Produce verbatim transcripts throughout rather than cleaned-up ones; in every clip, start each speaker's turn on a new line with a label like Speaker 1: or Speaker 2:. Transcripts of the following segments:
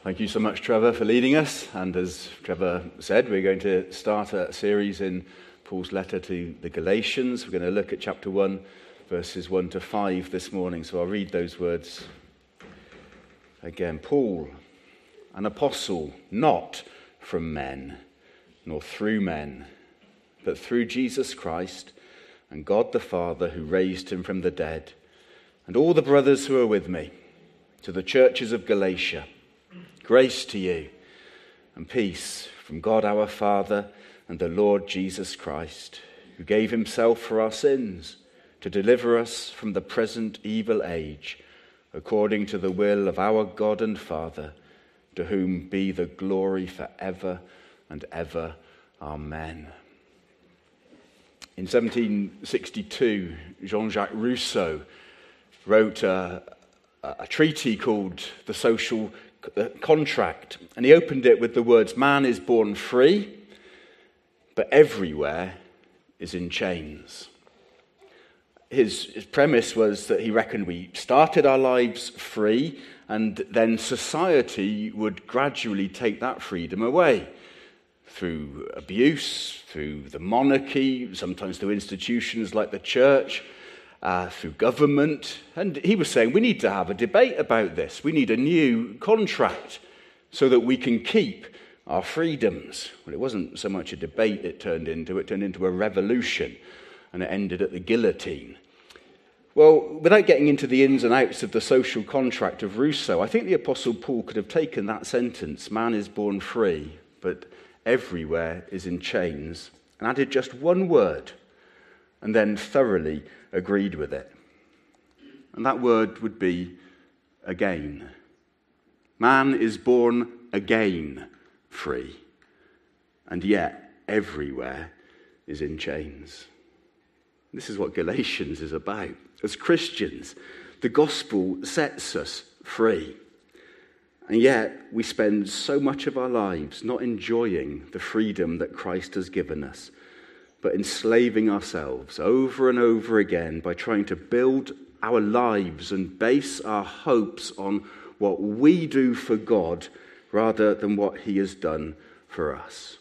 Speaker 1: Thank you so much, Trevor, for leading us. And as Trevor said, we're going to start a series in Paul's letter to the Galatians. We're going to look at chapter one, verses one to five this morning. So I'll read those words again. Paul, an apostle, not from men, nor through men, but through Jesus Christ and God the Father who raised him from the dead, and all the brothers who are with me, to the churches of Galatia. Grace to you and peace from God our Father and the Lord Jesus Christ, who gave himself for our sins to deliver us from the present evil age, according to the will of our God and Father, to whom be the glory forever and ever. Amen. In seventeen sixty-two, Jean-Jacques Rousseau wrote a, a treaty called The Social Contract, and he opened it with the words, "Man is born free, but everywhere is in chains." His, his premise was that he reckoned we started our lives free, and then society would gradually take that freedom away through abuse, through the monarchy, sometimes through institutions like the church, Uh, through government. And he was saying we need to have a debate about this. We need a new contract so that we can keep our freedoms. Well, it wasn't so much a debate it turned into. It turned into a revolution, and it ended at the guillotine. Well, without getting into the ins and outs of the social contract of Rousseau, I think the Apostle Paul could have taken that sentence, "Man is born free, but everywhere is in chains," and added just one word, and then thoroughly agreed with it. And that word would be again. Man is born again free, and yet everywhere is in chains. This is what Galatians is about. As Christians, the gospel sets us free, and yet we spend so much of our lives not enjoying the freedom that Christ has given us, but enslaving ourselves over and over again by trying to build our lives and base our hopes on what we do for God rather than what he has done for us.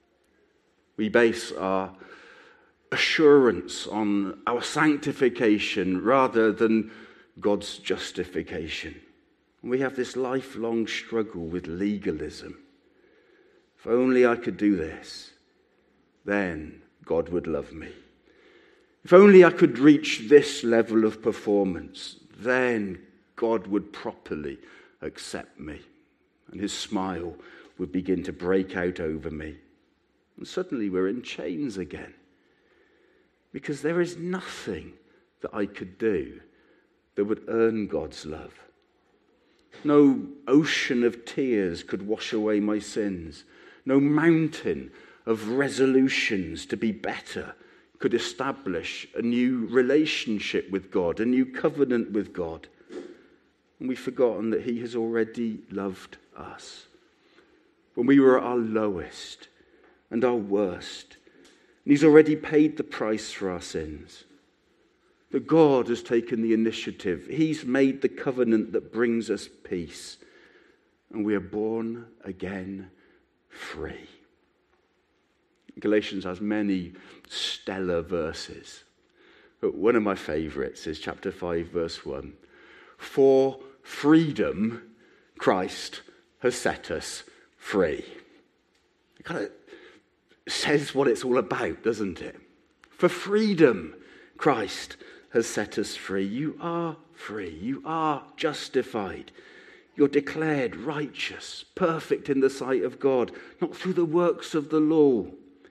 Speaker 1: We base our assurance on our sanctification rather than God's justification. We have this lifelong struggle with legalism. If only I could do this, then God would love me. If only I could reach this level of performance, then God would properly accept me, and his smile would begin to break out over me. And suddenly we're in chains again, because there is nothing that I could do that would earn God's love. No ocean of tears could wash away my sins. No mountain of resolutions to be better could establish a new relationship with God, a new covenant with God. And we've forgotten that he has already loved us when we were at our lowest and our worst. And he's already paid the price for our sins. That God has taken the initiative. He's made the covenant that brings us peace. And we are born again free. Galatians has many stellar verses. But one of my favorites is chapter five, verse one. For freedom, Christ has set us free. It kind of says what it's all about, doesn't it? For freedom, Christ has set us free. You are free. You are justified. You're declared righteous, perfect in the sight of God, not through the works of the law,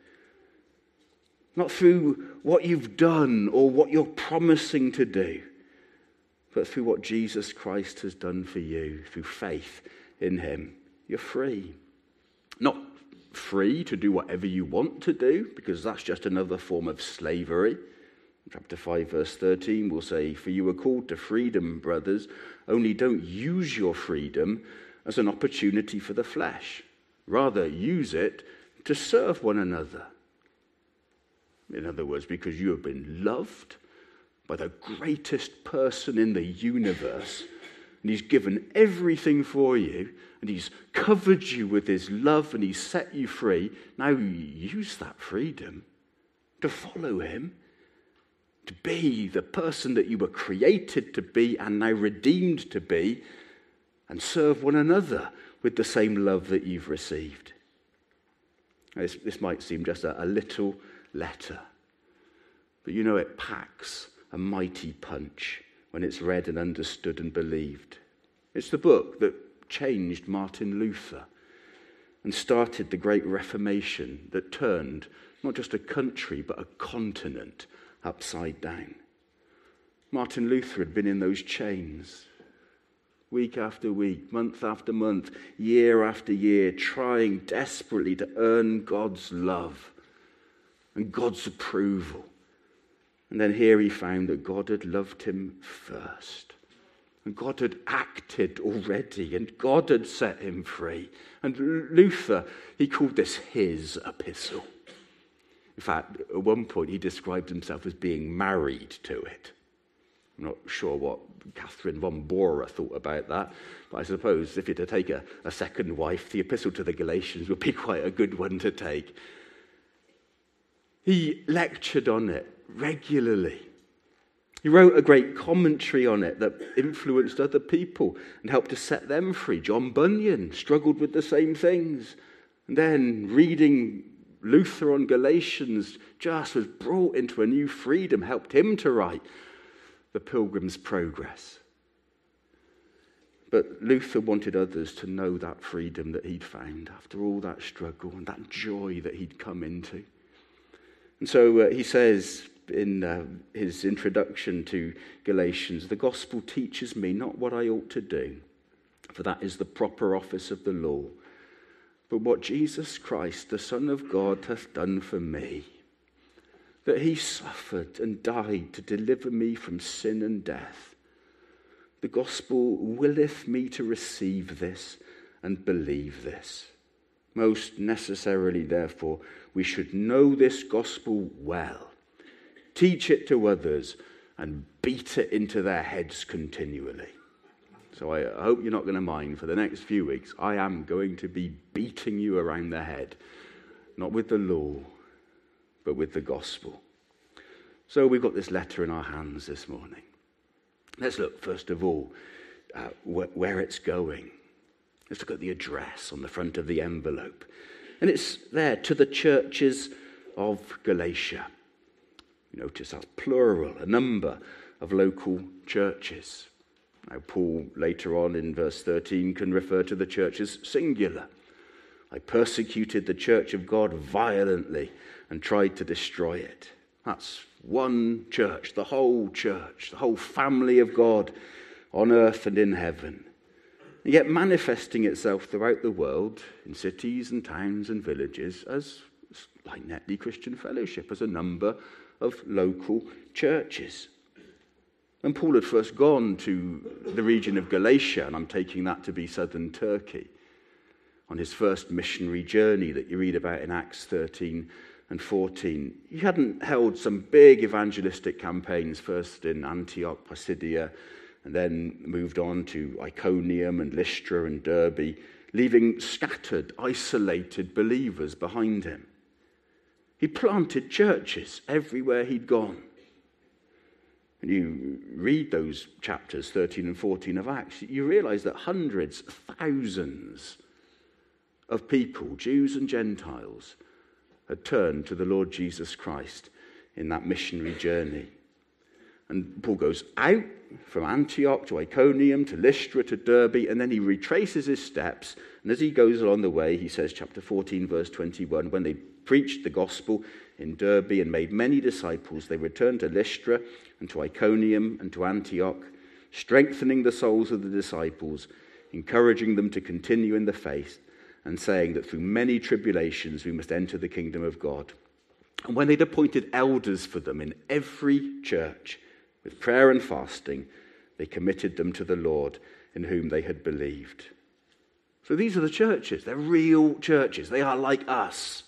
Speaker 1: not through what you've done or what you're promising to do, but through what Jesus Christ has done for you, through faith in him. You're free. Not free to do whatever you want to do, because that's just another form of slavery. Chapter five, verse thirteen will say, "For you are called to freedom, brothers, only don't use your freedom as an opportunity for the flesh. Rather, use it to serve one another." In other words, because you have been loved by the greatest person in the universe, and he's given everything for you, and he's covered you with his love, and he's set you free. Now use that freedom to follow him, to be the person that you were created to be and now redeemed to be, and serve one another with the same love that you've received. This, this might seem just a, a little letter, but you know it packs a mighty punch when it's read and understood and believed. It's the book that changed Martin Luther and started the Great Reformation that turned not just a country but a continent upside down. Martin Luther had been in those chains week after week, month after month, year after year, trying desperately to earn God's love and God's approval. And then here he found that God had loved him first. And God had acted already, and God had set him free. And Luther, he called this his epistle. In fact, at one point he described himself as being married to it. I'm not sure what Catherine von Bora thought about that, but I suppose if you're to take a, a second wife, the epistle to the Galatians would be quite a good one to take. He lectured on it regularly. He wrote a great commentary on it that influenced other people and helped to set them free. John Bunyan struggled with the same things. And then reading Luther on Galatians just was brought into a new freedom, helped him to write The Pilgrim's Progress. But Luther wanted others to know that freedom that he'd found after all that struggle and that joy that he'd come into. And so uh, he says in uh, his introduction to Galatians, the gospel teaches me not what I ought to do, for that is the proper office of the law, but what Jesus Christ, the Son of God, hath done for me, that he suffered and died to deliver me from sin and death. The gospel willeth me to receive this and believe this. Most necessarily, therefore, we should know this gospel well, teach it to others, and beat it into their heads continually. So I hope you're not going to mind for the next few weeks. I am going to be beating you around the head, not with the law, but with the gospel. So we've got this letter in our hands this morning. Let's look, first of all, at wh- where it's going. Let's look at the address on the front of the envelope. And it's there, to the churches of Galatia. You notice that's plural, a number of local churches. Now, Paul, later on in verse thirteen, can refer to the church as singular. I persecuted the church of God violently and tried to destroy it. That's one church, the whole church, the whole family of God on earth and in heaven. And yet manifesting itself throughout the world in cities and towns and villages as, like Netley Christian Fellowship, as a number of local churches. And Paul had first gone to the region of Galatia, and I'm taking that to be southern Turkey, on his first missionary journey that you read about in Acts thirteen and fourteen. He hadn't held some big evangelistic campaigns, first in Antioch, Pisidia, and then moved on to Iconium and Lystra and Derbe, leaving scattered, isolated believers behind him. He planted churches everywhere he'd gone. And you read those chapters thirteen and fourteen of Acts, you realize that hundreds, thousands of people, Jews and Gentiles, had turned to the Lord Jesus Christ in that missionary journey. And Paul goes out from Antioch to Iconium to Lystra to Derbe, and then he retraces his steps. And as he goes along the way, he says, chapter fourteen, verse twenty-one, when they preached the gospel in Derbe and made many disciples, they returned to Lystra and to Iconium and to Antioch, strengthening the souls of the disciples, encouraging them to continue in the faith, and saying that through many tribulations we must enter the kingdom of God. And when they'd appointed elders for them in every church, with prayer and fasting, they committed them to the Lord in whom they had believed. So these are the churches. They're real churches. They are like us.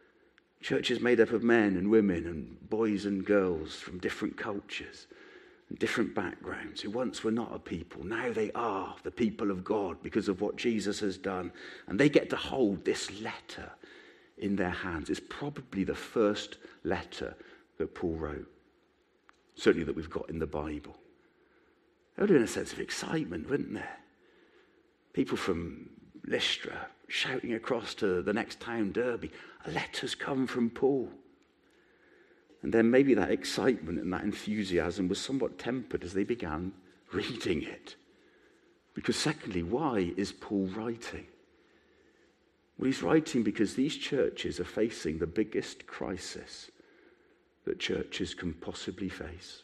Speaker 1: Churches made up of men and women and boys and girls from different cultures different backgrounds, who once were not a people. Now they are the people of God because of what Jesus has done. And they get to hold this letter in their hands. It's probably the first letter that Paul wrote, certainly that we've got in the Bible. There would have been a sense of excitement, wouldn't there? People from Lystra shouting across to the next town, Derby, a letter's come from Paul. And then maybe that excitement and that enthusiasm was somewhat tempered as they began reading it. Because secondly, why is Paul writing? Well, he's writing because these churches are facing the biggest crisis that churches can possibly face.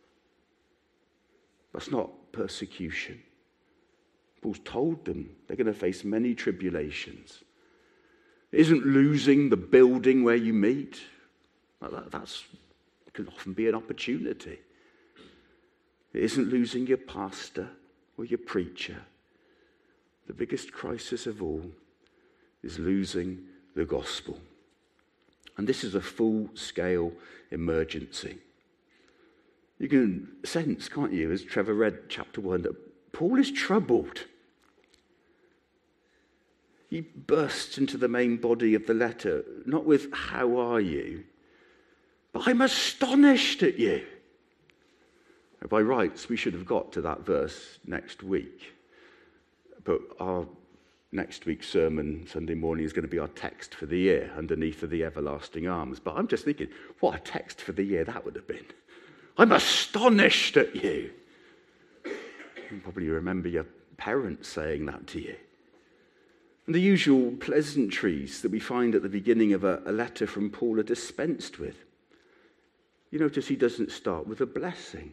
Speaker 1: That's not persecution. Paul's told them they're going to face many tribulations. It isn't losing the building where you meet. That that's, can often be an opportunity. It isn't losing your pastor or your preacher. The biggest crisis of all is losing the gospel. And this is a full-scale emergency. You can sense, can't you, as Trevor read chapter one, that Paul is troubled. He bursts into the main body of the letter, not with, how are you? But I'm astonished at you. Now, by rights, we should have got to that verse next week. But our next week's sermon, Sunday morning, is going to be our text for the year, underneath of the everlasting arms. But I'm just thinking, what a text for the year that would have been. I'm astonished at you. You probably remember your parents saying that to you. And the usual pleasantries that we find at the beginning of a, a letter from Paul are dispensed with. You notice he doesn't start with a blessing.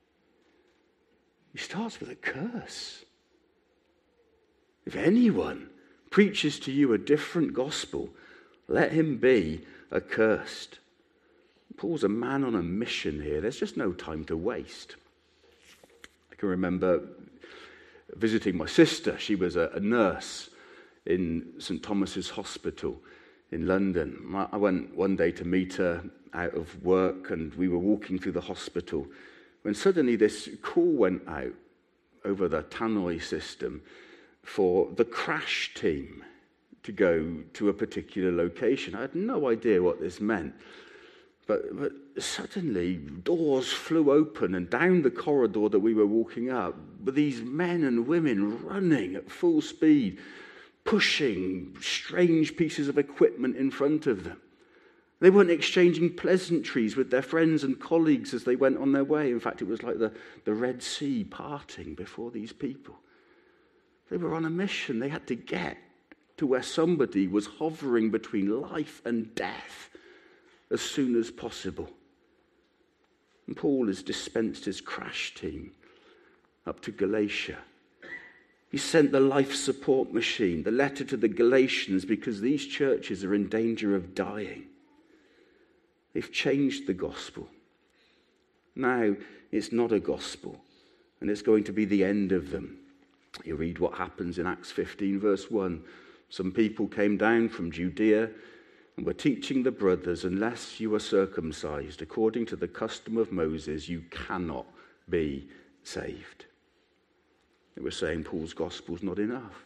Speaker 1: He starts with a curse. If anyone preaches to you a different gospel, let him be accursed. Paul's a man on a mission here. There's just no time to waste. I can remember visiting my sister. She was a, a nurse in St Thomas's Hospital in London. I went one day to meet her out of work, and we were walking through the hospital when suddenly this call went out over the tannoy system for the crash team to go to a particular location. I had no idea what this meant. But, but suddenly doors flew open, and down the corridor that we were walking up were these men and women running at full speed, pushing strange pieces of equipment in front of them. They weren't exchanging pleasantries with their friends and colleagues as they went on their way. In fact, it was like the, the Red Sea parting before these people. They were on a mission. They had to get to where somebody was hovering between life and death as soon as possible. And Paul has dispensed his crash team up to Galatia. He sent the life support machine, the letter to the Galatians, because these churches are in danger of dying. They've changed the gospel. Now it's not a gospel, and it's going to be the end of them. You read what happens in Acts fifteen, verse one. Some people came down from Judea and were teaching the brothers, unless you are circumcised according to the custom of Moses, you cannot be saved. They were saying Paul's gospel's not enough.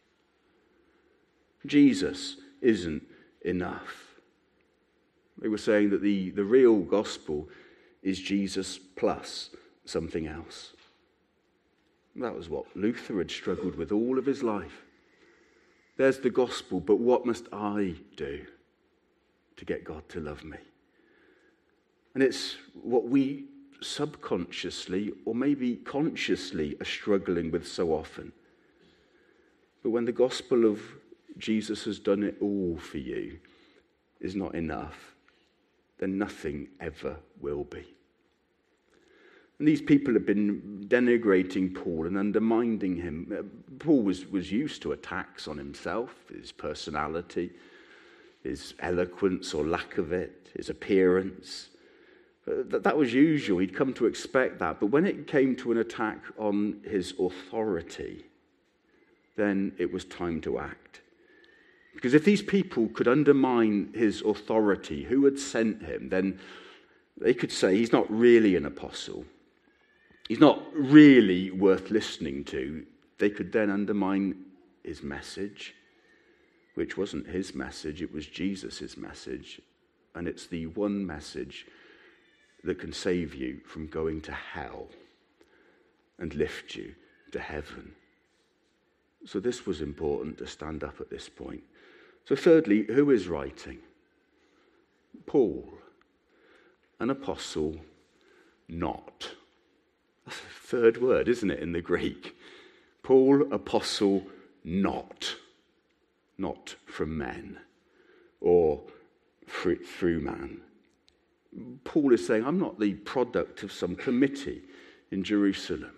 Speaker 1: Jesus isn't enough. They were saying that the, the real gospel is Jesus plus something else. That was what Luther had struggled with all of his life. There's the gospel, but what must I do to get God to love me? And it's what we subconsciously or maybe consciously are struggling with so often. But when the gospel of Jesus has done it all for you is not enough, then nothing ever will be. And these people have been denigrating Paul and undermining him. Paul was, was used to attacks on himself, his personality, his eloquence or lack of it, his appearance. That, that was usual. He'd come to expect that. But when it came to an attack on his authority, then it was time to act. Because if these people could undermine his authority, who had sent him, then they could say he's not really an apostle. he's not really worth listening to, they could then undermine his message, which wasn't his message, it was Jesus' message. And it's the one message that can save you from going to hell and lift you to heaven. So this was important to stand up at this point. So thirdly, who is writing? Paul, an apostle, not. That's a third word, isn't it, in the Greek? Paul, apostle, not. Not from men or through man. Paul is saying, I'm not the product of some committee in Jerusalem.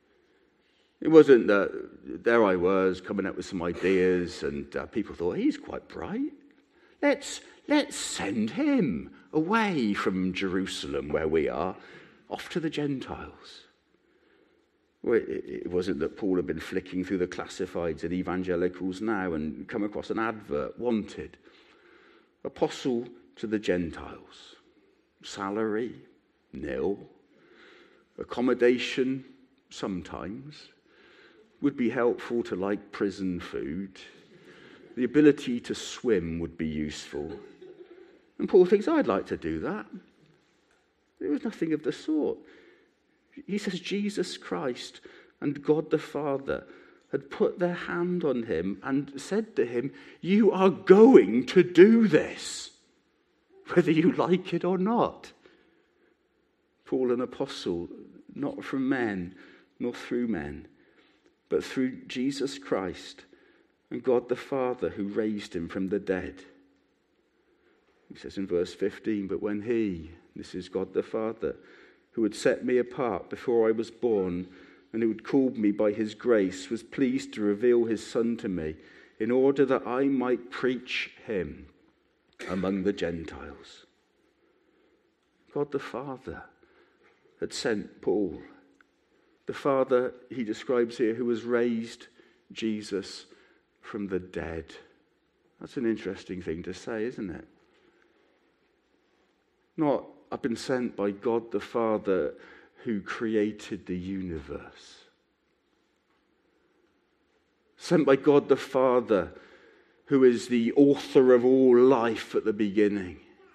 Speaker 1: It wasn't that there I was coming up with some ideas and uh, people thought, he's quite bright. Let's, let's send him away from Jerusalem where we are, off to the Gentiles. Well, it, it wasn't that Paul had been flicking through the classifieds at Evangelicals Now and come across an advert, wanted. Apostle to the Gentiles. Salary, nil. Accommodation, sometimes. Would be helpful to like prison food. The ability to swim would be useful. And Paul thinks, I'd like to do that. There was nothing of the sort. He says Jesus Christ and God the Father had put their hand on him and said to him, you are going to do this, whether you like it or not. Paul, an apostle, not from men, nor through men, but through Jesus Christ and God the Father who raised him from the dead. He says in verse fifteen, but when he, this is God the Father, who had set me apart before I was born and who had called me by his grace, was pleased to reveal his Son to me in order that I might preach him among the Gentiles. God the Father had sent Paul. The Father, he describes here, who has raised Jesus from the dead. That's an interesting thing to say, isn't it? Not, I've been sent by God the Father who created the universe. Sent by God the Father who is the author of all life at the beginning.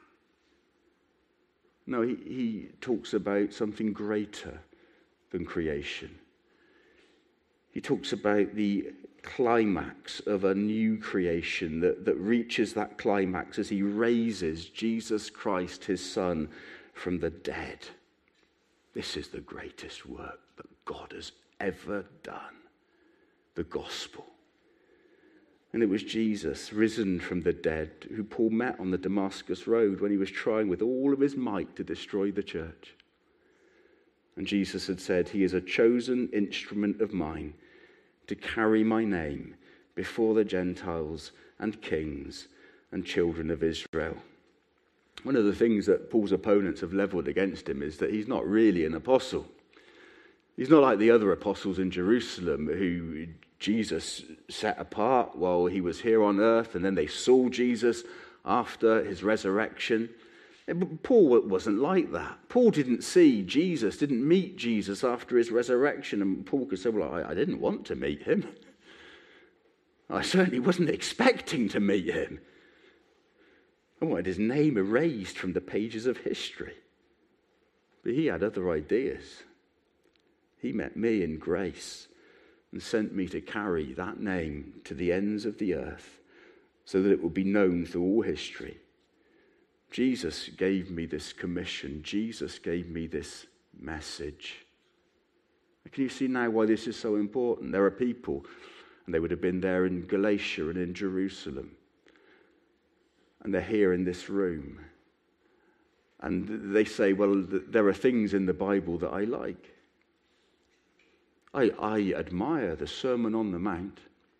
Speaker 1: No, he, he talks about something greater than creation. He talks about the climax of a new creation that, that reaches that climax as he raises Jesus Christ, his Son, from the dead. This is the greatest work that God has ever done. The gospel. And it was Jesus, risen from the dead, who Paul met on the Damascus Road when he was trying with all of his might to destroy the church. And Jesus had said, he is a chosen instrument of mine to carry my name before the Gentiles and kings and children of Israel. One of the things that Paul's opponents have leveled against him is that he's not really an apostle. He's not like the other apostles in Jerusalem who Jesus set apart while he was here on earth, and then they saw Jesus after his resurrection. Paul wasn't like that. Paul didn't see Jesus, didn't meet Jesus after his resurrection. And Paul could say, well, I, I didn't want to meet him. I certainly wasn't expecting to meet him. I wanted his name erased from the pages of history. But he had other ideas. He met me in grace and sent me to carry that name to the ends of the earth so that it would be known through all history. Jesus gave me this commission. Jesus gave me this message. Can you see now why this is so important? There are people, and they would have been there in Galatia and in Jerusalem, and they're here in this room. And they say, well, there are things in the Bible that I like. I, I admire the Sermon on the Mount.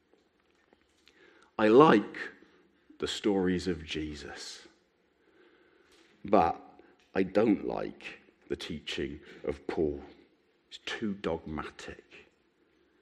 Speaker 1: I like the stories of Jesus. But I don't like the teaching of Paul. It's too dogmatic.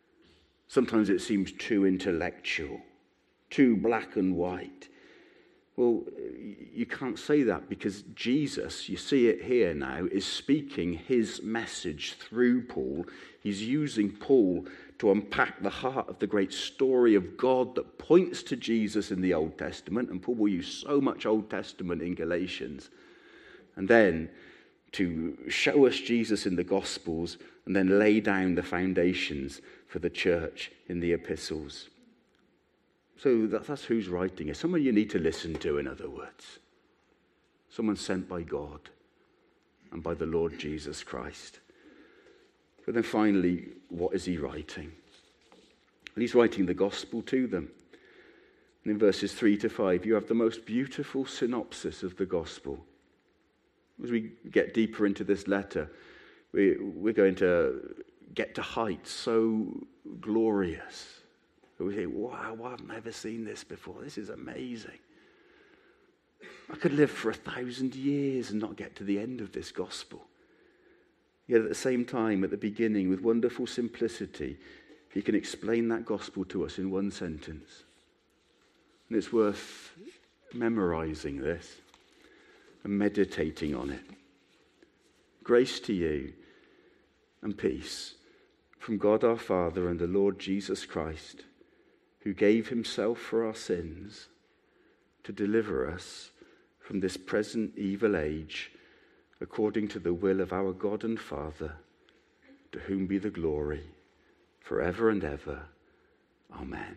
Speaker 1: Sometimes it seems too intellectual, too black and white. Well, you can't say that because Jesus, you see it here now, is speaking his message through Paul. He's using Paul to unpack the heart of the great story of God that points to Jesus in the Old Testament, and Paul will use so much Old Testament in Galatians, and then to show us Jesus in the Gospels, and then lay down the foundations for the church in the epistles. So that, that's who's writing it. Someone you need to listen to, in other words. Someone sent by God and by the Lord Jesus Christ. But then finally, what is he writing? And he's writing the gospel to them. And in verses three to five, you have the most beautiful synopsis of the gospel. As we get deeper into this letter, we, we're going to get to heights so glorious. We think, wow, I've never seen this before. This is amazing. I could live for a thousand years and not get to the end of this gospel. Yet at the same time, at the beginning, with wonderful simplicity, he can explain that gospel to us in one sentence. And it's worth memorizing this and meditating on it. Grace to you and peace from God our Father and the Lord Jesus Christ, who gave himself for our sins to deliver us from this present evil age, according to the will of our God and Father, to whom be the glory forever and ever. Amen.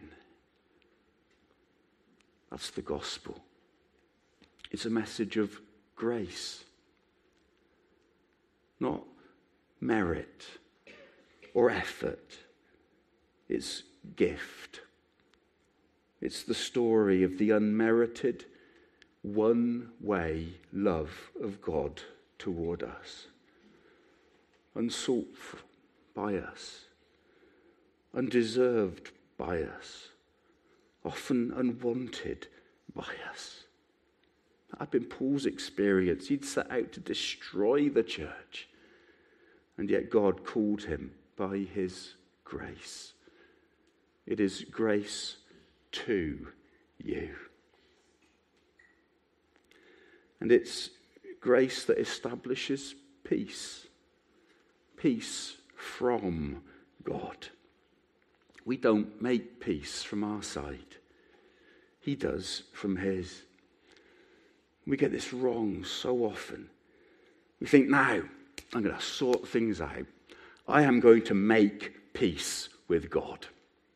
Speaker 1: That's the gospel. It's a message of grace, not merit or effort. It's gift. It's the story of the unmerited, one-way love of God toward us, unsought by us, undeserved by us, often unwanted by us. That had been Paul's experience. He'd set out to destroy the church, and yet God called him by his grace. It is grace to you. And it's grace that establishes peace. Peace from God. We don't make peace from our side. He does from his. We get this wrong so often. We think, now, I'm going to sort things out. I am going to make peace with God.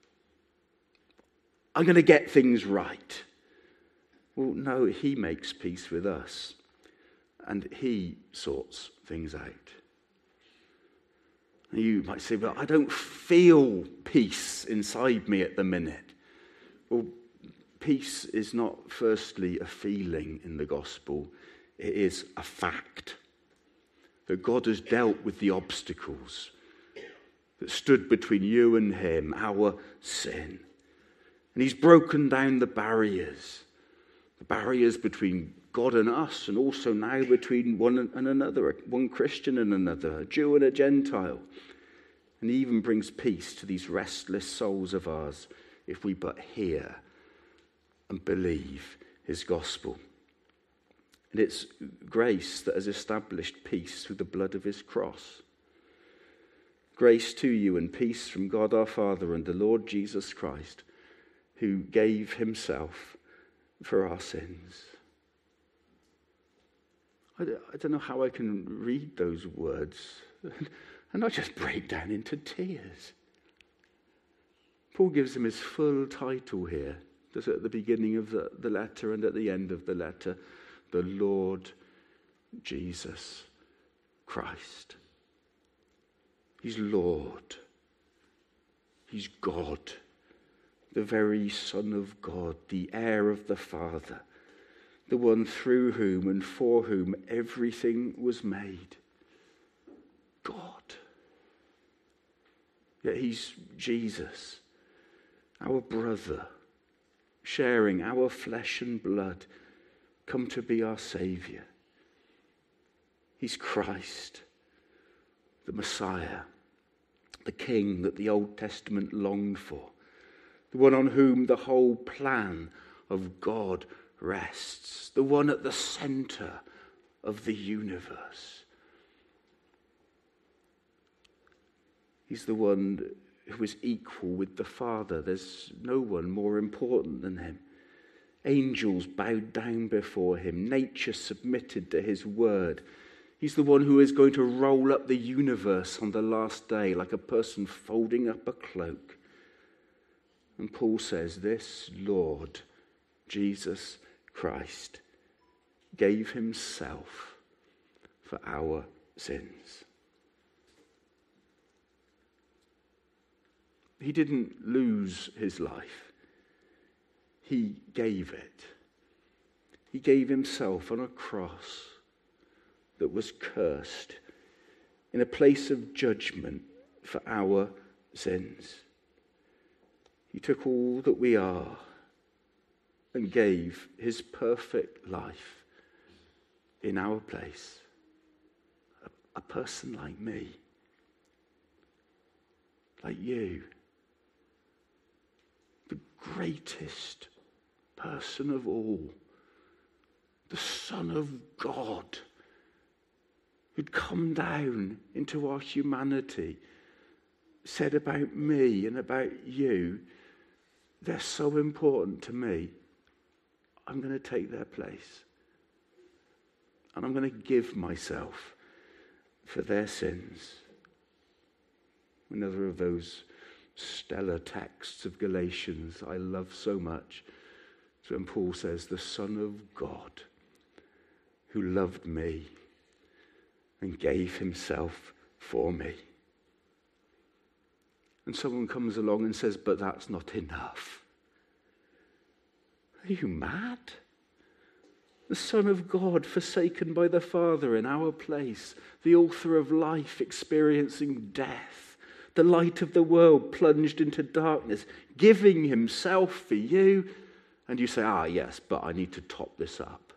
Speaker 1: I'm going to get things right. Well, no, he makes peace with us. And he sorts things out. And you might say, well, I don't feel peace inside me at the minute. Well, peace is not firstly a feeling in the gospel. It is a fact. That God has dealt with the obstacles that stood between you and him, our sin. And he's broken down the barriers. The barriers between God and us, and also now between one and another, one Christian and another, a Jew and a Gentile. And he even brings peace to these restless souls of ours if we but hear and believe his gospel. And it's grace that has established peace through the blood of his cross. Grace to you and peace from God our Father and the Lord Jesus Christ, who gave himself for our sins. I don't know how I can read those words and not just break down into tears. Paul gives him his full title here, just at the beginning of the, the letter and at the end of the letter, the Lord Jesus Christ. He's Lord. He's God, the very Son of God, the heir of the Father, the one through whom and for whom everything was made. God. Yet he's Jesus, our brother, sharing our flesh and blood, come to be our Saviour. He's Christ, the Messiah, the King that the Old Testament longed for, the one on whom the whole plan of God rests, the one at the center of the universe. He's the one who is equal with the Father. There's no one more important than him. Angels bowed down before him. Nature submitted to his word. He's the one who is going to roll up the universe on the last day like a person folding up a cloak. And Paul says, this Lord, Jesus Christ, gave himself for our sins. He didn't lose his life. He gave it. He gave himself on a cross that was cursed in a place of judgment for our sins. He took all that we are and gave his perfect life in our place. A, a person like me, like you, the greatest person of all, the Son of God, who'd come down into our humanity, said about me and about you, they're so important to me, I'm going to take their place. And I'm going to give myself for their sins. Another of those stellar texts of Galatians I love so much. It's when Paul says, the Son of God who loved me and gave himself for me. And someone comes along and says, but that's not enough. Are you mad? The Son of God, forsaken by the Father in our place, the author of life, experiencing death, the light of the world plunged into darkness, giving himself for you. And you say, ah, yes, but I need to top this up.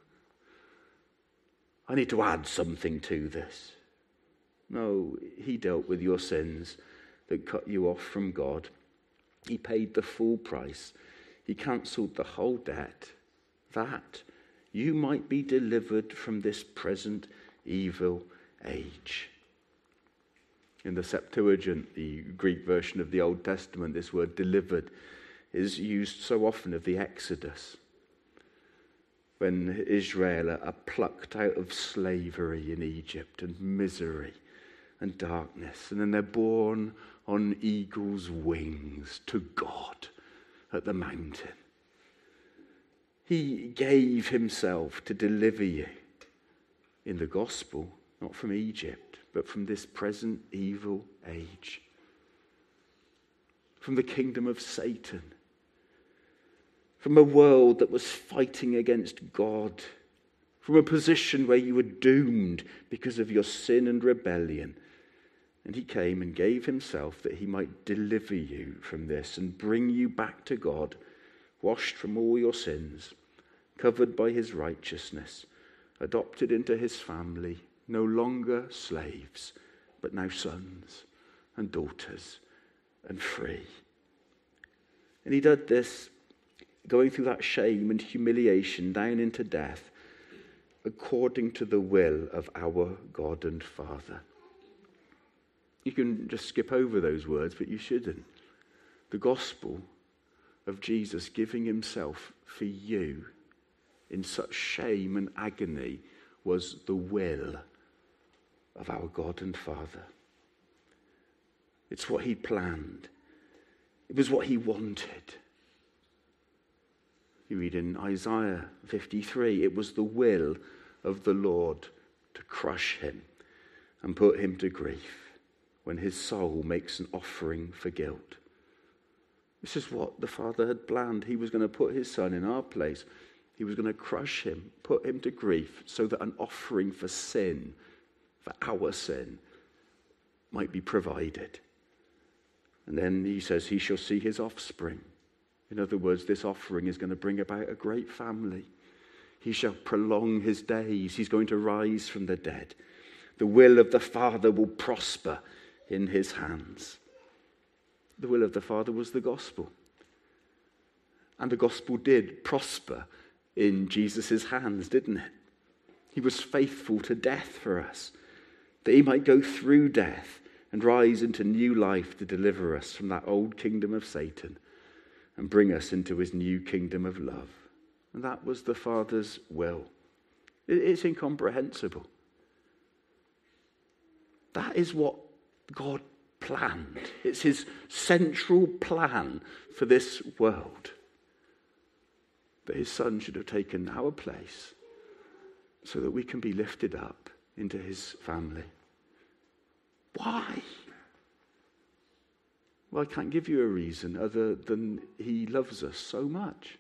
Speaker 1: I need to add something to this. No, he dealt with your sins that cut you off from God. He paid the full price. He cancelled the whole debt, that you might be delivered from this present evil age. In the Septuagint, the Greek version of the Old Testament, this word delivered is used so often of the Exodus, when Israel are plucked out of slavery in Egypt and misery and darkness, and then they're borne on eagle's wings to God at the mountain. He gave himself to deliver you in the gospel, not from Egypt, but from this present evil age, from the kingdom of Satan, from a world that was fighting against God, from a position where you were doomed because of your sin and rebellion. And he came and gave himself that he might deliver you from this and bring you back to God, washed from all your sins, covered by his righteousness, adopted into his family, no longer slaves, but now sons and daughters and free. And he did this going through that shame and humiliation down into death according to the will of our God and Father. You can just skip over those words, but you shouldn't. The gospel of Jesus giving himself for you in such shame and agony was the will of our God and Father. It's what he planned. It was what he wanted. You read in Isaiah fifty-three, it was the will of the Lord to crush him and put him to grief when his soul makes an offering for guilt. This is what the Father had planned. He was going to put his Son in our place. He was going to crush him, put him to grief, so that an offering for sin, for our sin, might be provided. And then he says, he shall see his offspring. In other words, this offering is going to bring about a great family. He shall prolong his days. He's going to rise from the dead. The will of the Father will prosper in his hands. The will of the Father was the gospel. And the gospel did prosper in Jesus' hands, didn't it? He was faithful to death for us, that he might go through death and rise into new life to deliver us from that old kingdom of Satan and bring us into his new kingdom of love. And that was the Father's will. It's incomprehensible. That is what God planned. It's his central plan for this world. That his Son should have taken our place so that we can be lifted up into his family. Why? Well, I can't give you a reason other than he loves us so much.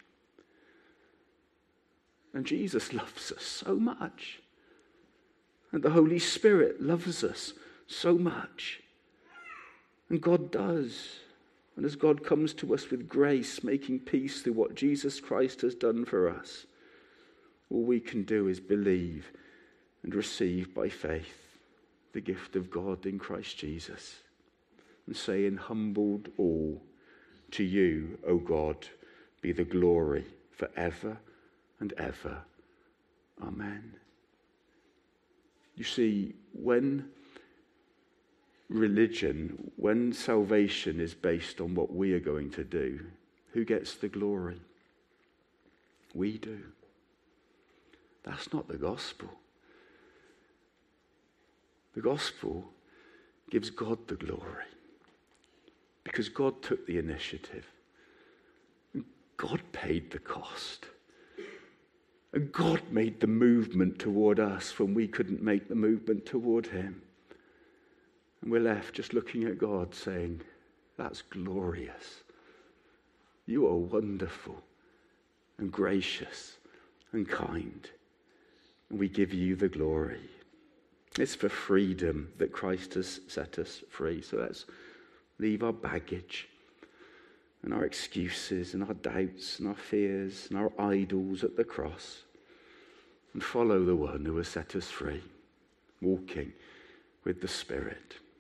Speaker 1: And Jesus loves us so much. And the Holy Spirit loves us so much. And God does. And as God comes to us with grace, making peace through what Jesus Christ has done for us, all we can do is believe and receive by faith the gift of God in Christ Jesus. And say in humbled awe, to you, O God, be the glory forever and ever. Amen. You see, when religion, when salvation is based on what we are going to do, who gets the glory? We do. That's not the gospel. The gospel gives God the glory because God took the initiative. God paid the cost. And God made the movement toward us when we couldn't make the movement toward him. And we're left just looking at God saying, that's glorious. You are wonderful and gracious and kind. And we give you the glory. It's for freedom that Christ has set us free. So let's leave our baggage and our excuses and our doubts and our fears and our idols at the cross and follow the one who has set us free, walking with the Spirit.